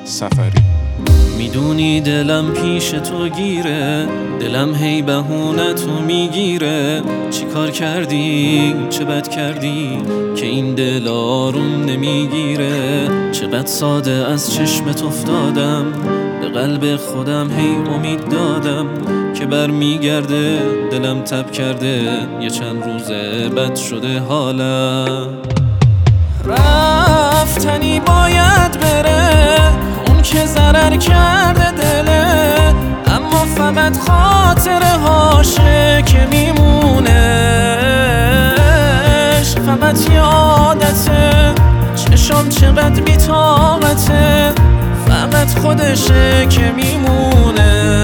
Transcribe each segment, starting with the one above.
سفری. میدونی دلم پیش تو گیره، دلم هی بهونتو میگیره. چی کار کردی چه بد کردی که این دل آروم نمیگیره؟ چقدر ساده از چشمت افتادم، به قلب خودم هی امید دادم که برمیگرده. دلم تب کرده، یه چند روزه بد شده حالم. رفتنی باید بره اون که ضرر کرده دله، اما فقط خاطره هاشه که میمونش. فقط یادته چشم چقدر بی‌طاقته، فقط خودشه که میمونه.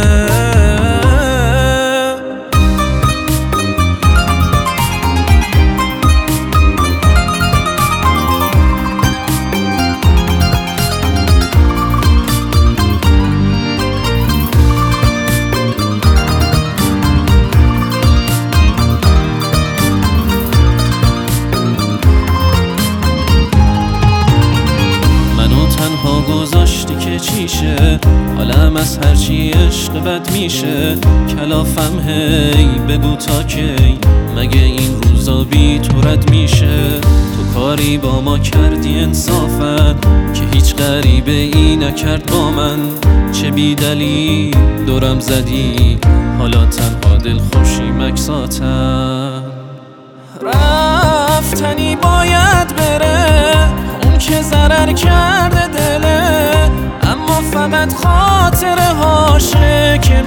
تنها گذاشتی که چیشه، حالم از هرچی عشق بد میشه. کلافم هی بگو تا کی، مگه این روزا بی تو رد میشه؟ تو کاری با ما کردی انصافت که هیچ غریبه ای نکرد با من. چه بی دلیل دورم زدی، حالا تنها دل خوشی مکساتم. رفتنی باید بره اون که ضرر کرده دله، اما فقط خاطره هاشه که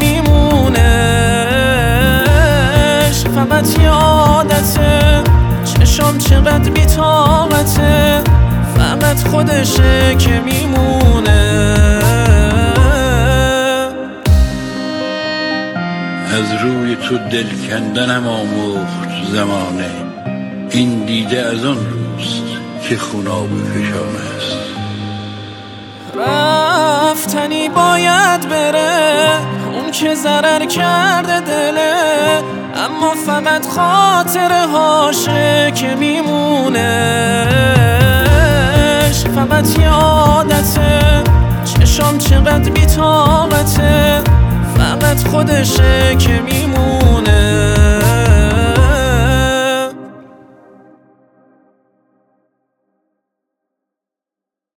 میمونش. فقط یادته چشم چقدر بی‌طاقته، فقط خودشه که میمونه. از روی تو دل کندنم آموخت زمانه، این دیده از آن روست که خوناب فشانه است. رفتنی باید بره اون که ضرر کرده دله، اما فقط خاطره هاشه که میمونش. فقط یادته چشم چقدر بی‌طاقته، فقط خودشه که میمونه.